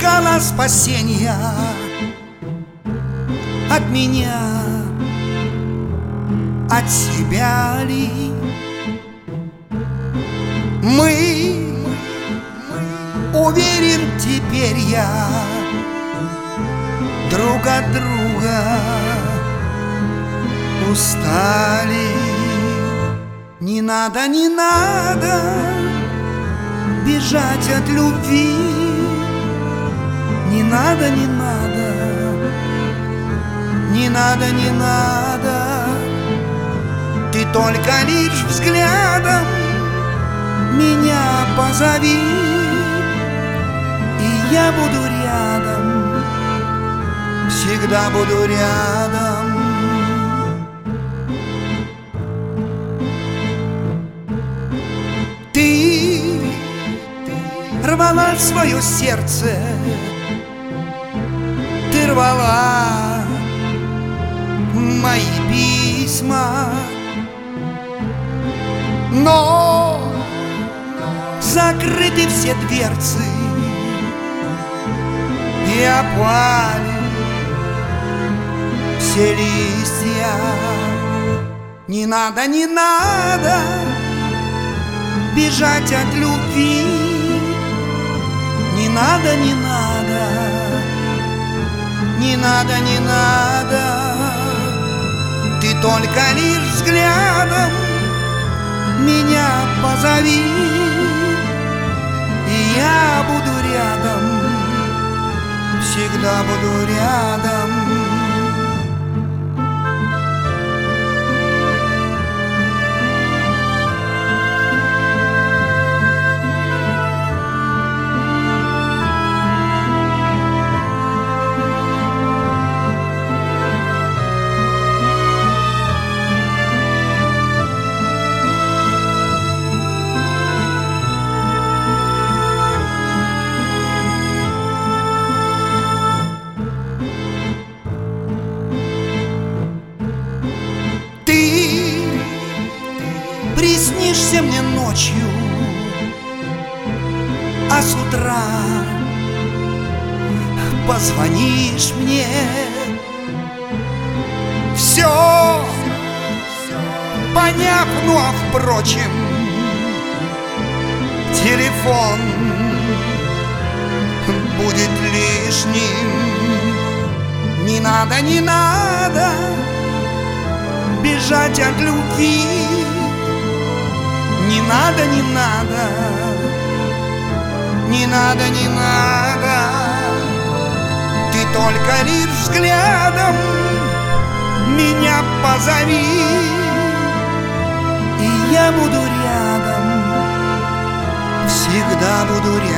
искала спасения от меня, от себя ли? Мы уверен теперь я друг от друга устали. Не надо, не надо бежать от любви. Не надо, не надо, не надо, не надо. Ты только лишь взглядом меня позови, и я буду рядом, всегда буду рядом. Ты рвала свое сердце, ты рвала мои письма, но закрыты все дверцы и опали все листья. Не надо, не надо бежать от любви. Не надо, не надо, не надо, не надо. Ты только лишь взглядом меня позови, и я буду рядом, всегда буду рядом. Приснишься мне ночью, а с утра позвонишь мне. Все поняв, ну а впрочем, телефон будет лишним. Не надо, не надо бежать от любви. Не надо, не надо, не надо, не надо. Ты только лишь взглядом меня позови, и я буду рядом, всегда буду рядом.